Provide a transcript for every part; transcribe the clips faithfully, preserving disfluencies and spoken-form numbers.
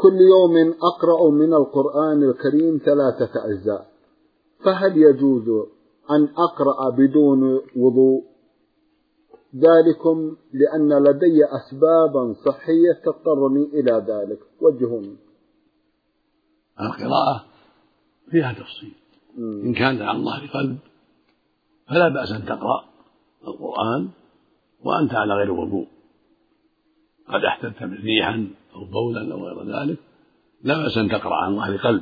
كل يوم أقرأ من القرآن الكريم ثلاثة أجزاء، فهل يجوز أن أقرأ بدون وضوء؟ ذلكم لأن لدي أسبابا صحية تضطرني إلى ذلك، وجهوني. القراءة فيها تفصيل. إن كان عن ظهر قلب فلا بأس أن تقرأ القرآن وأنت على غير وضوء، قد احتجت ريحا أو بولا أو غير ذلك، لا بأس أن تقرأ عن ظهر قلب.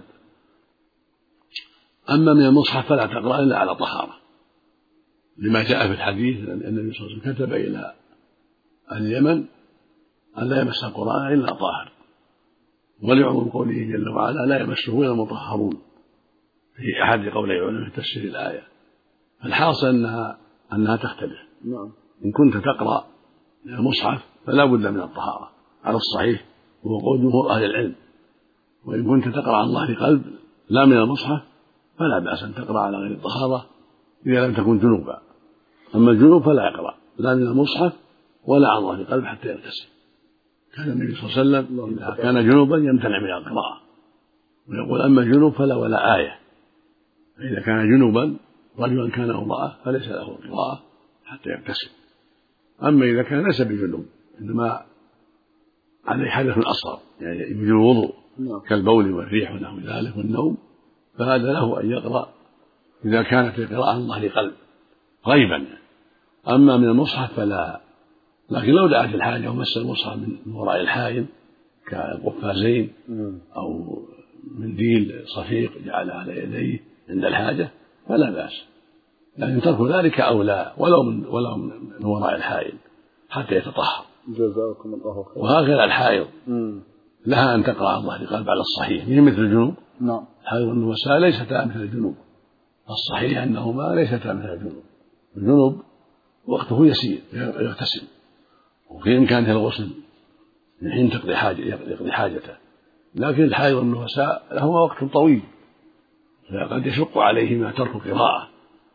أما من المصحف فلا تقرأ إلا على طهارة، لما جاء في الحديث أن النبي صلى الله عليه وسلم كتب إلى أهل اليمن أن لا يمس القرآن إلا طاهر، ولعموم قوله جل وعلا لا يمسه إلا المطهرون في أحد قولي العلماء في تفسير الآية. فالحاصل أنها أنها تختلف. إن كنت تقرأ من المصحف فلا بد من الطهارة على الصحيح وهو قول جمهور أهل العلم، وإن كنت تقرأ عن ظهر قلب لا من المصحف فلا بأس أن تقرأ على غير الطهارة إذا لم تكن جنوبا. أما الجنوب فلا يقرأ لا من المصحف ولا عن ظهر قلب حتى يغتسل. كان النبي صلى الله عليه وسلم إذا كان جنوبا يمتنع من القراءة، ويقول أما الجنوب فلا ولا آية. فإذا كان جنوبا رجلا كان أو امرأة فليس له قراءة حتى يغتسل. أما إذا كان ليس بجنوب إنما عليه حدث أصغر يعني يجوز الوضوء كالبول والريح ونحو ذلك والنوم، فهذا له أن يقرأ إذا كانت القراءة عن ظهر قلب غيبا. أما من المصحف فلا، لكن لو دعت الحاجة ومس المصحف من وراء الحائل كالقفازين أو منديل صفيق جعله على يديه عند الحاجة فلا بأس، لكن ترك ذلك أولى ولو من ولو من وراء الحائل حتى يتطهر. جزاكم الله خير. وهكذا الحائض لها أن تقرأ عن ظهر قلب على الصحيح، هي مثل الجنوب. نعم. الحائض والنفساء ليستا مثل الجنوب، الصحيح أنهما ليستا مثل الجنوب. الجنوب وقته يسير يغتسل وفي إمكانه الغسل من حين تقضي حاجة يقضي حاجته، لكن الحائض والنفساء لهما وقت طويل فقد يشق عليهما ترك قراءة،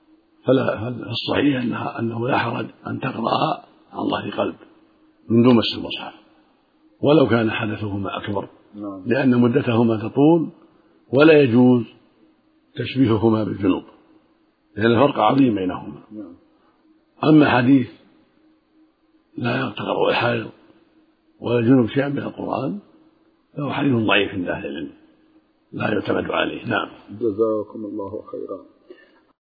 فالصحيح أنها أنه لا حرج أن تقرأ عن ظهر قلب من دون مس المصحف ولو كان حدثهما أكبر، لأن مدتهما تطول ولا يجوز تشبيههما بالجنوب لأن الفرق عظيم بينهما. أما حديث لا تقرأ الحائض ولا الجنوب شيئا من القرآن فهو حديث ضعيف عند أهل العلم لا يعتمد عليه. نعم. جزاكم الله خيرا.